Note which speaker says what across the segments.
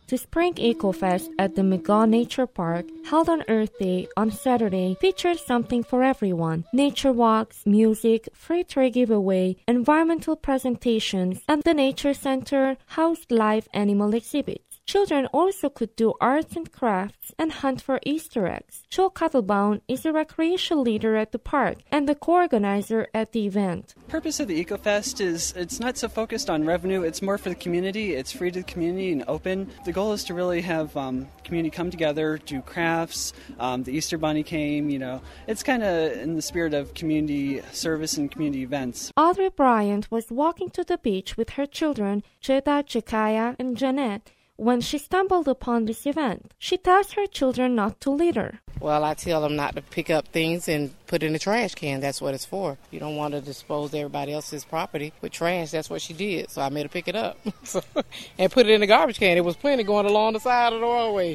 Speaker 1: to Spring EcoFest at the Megaw Nature Park, held on Earth Day on Saturday, featured something for everyone: nature walks, music, free tree giveaway, environmental presentations, and the Nature Center housed live animal exhibits. Children also could do arts and crafts and hunt for Easter eggs. Joe Cuddlebaum is a recreation leader at the park and the co-organizer at the event.
Speaker 2: The purpose of the EcoFest is it's not so focused on revenue, it's more for the community. It's free to the community and open. The goal is to really have community come together, do crafts. The Easter Bunny came, It's kind of in the spirit of community service and community events.
Speaker 1: Audrey Bryant was walking to the beach with her children, Jeda, Jakaya, and Jeanette, when she stumbled upon this event. She tells her children not to litter.
Speaker 3: Well, I tell them not to pick up things and put in the trash can. That's what it's for. You don't want to dispose everybody else's property with trash. That's what she did. So I made her pick it up and put it in the garbage can. There was plenty going along the side of the roadway.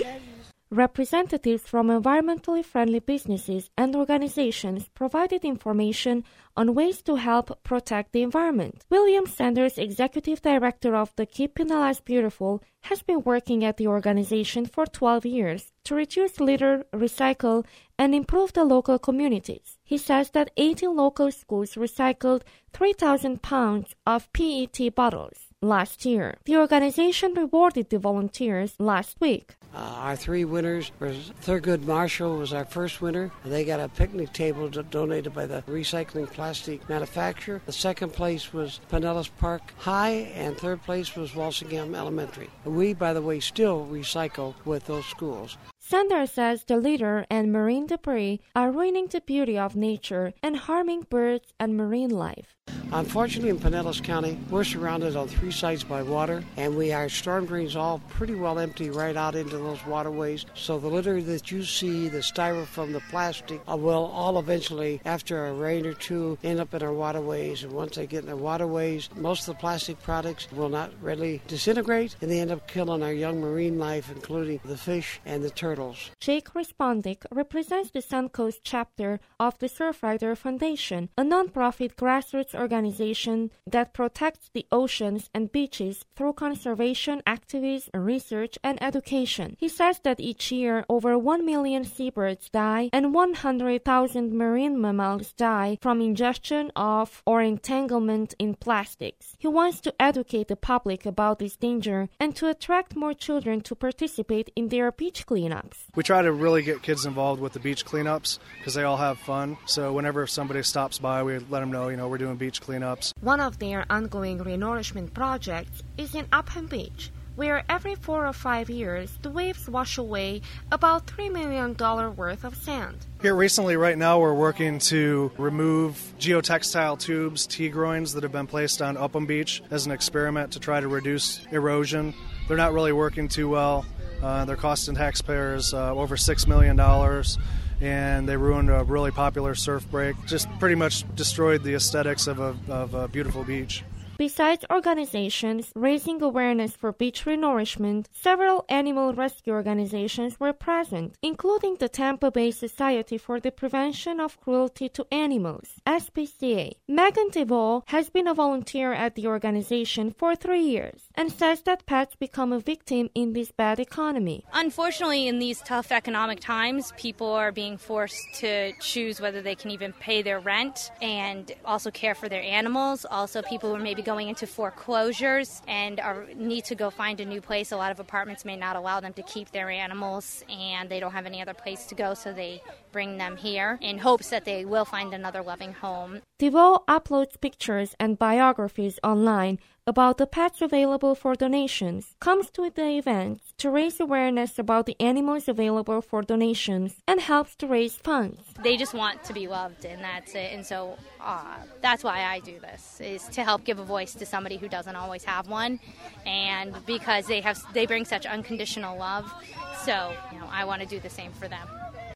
Speaker 1: Representatives from environmentally friendly businesses and organizations provided information on ways to help protect the environment. William Sanders, executive director of the Keep Pinellas Beautiful, has been working at the organization for 12 years to reduce litter, recycle, and improve the local communities. He says that 18 local schools recycled 3,000 pounds of PET bottles last year. The organization rewarded the volunteers last week.
Speaker 4: Our three winners were Thurgood Marshall was our first winner. They got a picnic table donated by the recycling plastic manufacturer. The second place was Pinellas Park High, and third place was Walsingham Elementary. We, by the way, still recycle with those schools.
Speaker 1: Sanders says the litter and marine debris are ruining the beauty of nature and harming birds and marine life.
Speaker 4: Unfortunately, in Pinellas County, we're surrounded on three sides by water, and our storm drains all pretty well empty right out into those waterways. So the litter that you see, the styrofoam, the plastic, will all eventually, after a rain or two, end up in our waterways. And once they get in the waterways, most of the plastic products will not readily disintegrate, and they end up killing our young marine life, including the fish and the turtles.
Speaker 1: Jake Respondic represents the Suncoast chapter of the Surfrider Foundation, a non-profit grassroots organization that protects the oceans and beaches through conservation, activism, research, and education. He says that each year over 1 million seabirds die and 100,000 marine mammals die from ingestion of or entanglement in plastics. He wants to educate the public about this danger and to attract more children to participate in their beach cleanups.
Speaker 5: We try to really get kids involved with the beach cleanups because they all have fun. So whenever somebody stops by, we let them know, we're doing beach cleanups.
Speaker 1: One of their ongoing renourishment projects is in Upham Beach, where every 4 or 5 years the waves wash away about $3 million worth of sand.
Speaker 5: Here recently, right now, we're working to remove geotextile tubes, T-groins that have been placed on Upham Beach as an experiment to try to reduce erosion. They're not really working too well. They're costing taxpayers over $6 million, and they ruined a really popular surf break. Just pretty much destroyed the aesthetics of a beautiful beach.
Speaker 1: Besides organizations raising awareness for beach renourishment, several animal rescue organizations were present, including the Tampa Bay Society for the Prevention of Cruelty to Animals, SPCA. Megan DeVoe has been a volunteer at the organization for 3 years and says that pets become a victim in this bad economy.
Speaker 6: Unfortunately, in these tough economic times, people are being forced to choose whether they can even pay their rent and also care for their animals. Also, people are maybe going into foreclosures and need to go find a new place. A lot of apartments may not allow them to keep their animals, and they don't have any other place to go, so they bring them here in hopes that they will find another loving home.
Speaker 1: DeVoe uploads pictures and biographies online about the pets available for donations, comes to the events to raise awareness about the animals available for donations, and helps to raise funds.
Speaker 6: They just want to be loved, and that's it. And so that's why I do this, is to help give a voice to somebody who doesn't always have one, and because they bring such unconditional love. So I want to do the same for them.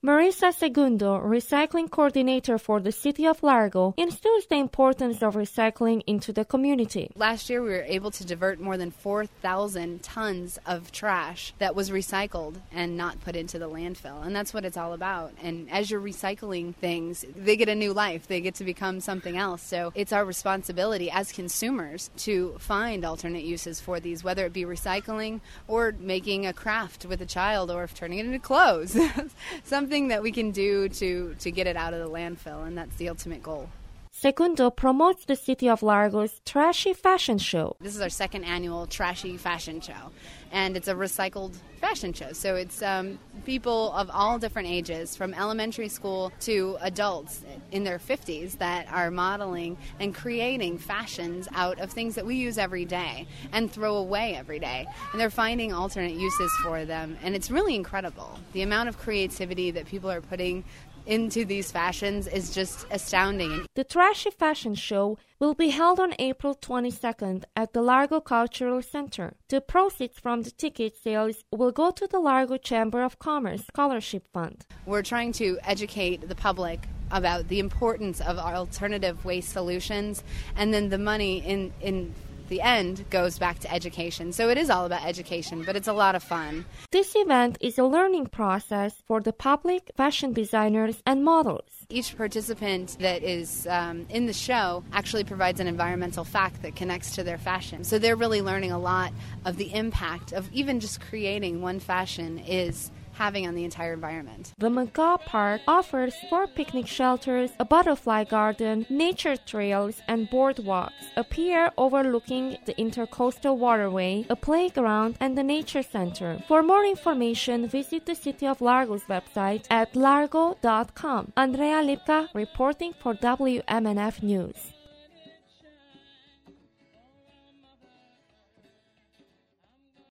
Speaker 1: Marisa Segundo, recycling coordinator for the City of Largo, instills the importance of recycling into the community.
Speaker 7: Last year we were able to divert more than 4,000 tons of trash that was recycled and not put into the landfill. And that's what it's all about. And as you're recycling things, they get a new life. They get to become something else. So it's our responsibility as consumers to find alternate uses for these, whether it be recycling or making a craft with a child or turning it into clothes. Something that we can do to get it out of the landfill, and that's the ultimate goal.
Speaker 1: Segundo promotes the City of Largo's Trashy Fashion Show.
Speaker 7: This is our second annual Trashy Fashion Show, and it's a recycled fashion show. So it's people of all different ages, from elementary school to adults in their 50s, that are modeling and creating fashions out of things that we use every day and throw away every day. And they're finding alternate uses for them, and it's really incredible. The amount of creativity that people are putting into these fashions is just astounding.
Speaker 1: The Trashy Fashion Show will be held on April 22nd at the Largo Cultural Center. The proceeds from the ticket sales will go to the Largo Chamber of Commerce Scholarship Fund.
Speaker 7: We're trying to educate the public about the importance of alternative waste solutions, and then the money in the end goes back to education. So it is all about education, but it's a lot of fun.
Speaker 1: This event is a learning process for the public, fashion designers, and models.
Speaker 7: Each participant that is in the show actually provides an environmental fact that connects to their fashion. So they're really learning a lot of the impact of even just creating one fashion is having on the entire environment.
Speaker 1: The McGaw Park offers 4 picnic shelters, a butterfly garden, nature trails, and boardwalks, a pier overlooking the Intercoastal Waterway, a playground, and the nature center. For more information, visit the City of Largo's website at largo.com. Andrea Lipka reporting for WMNF News.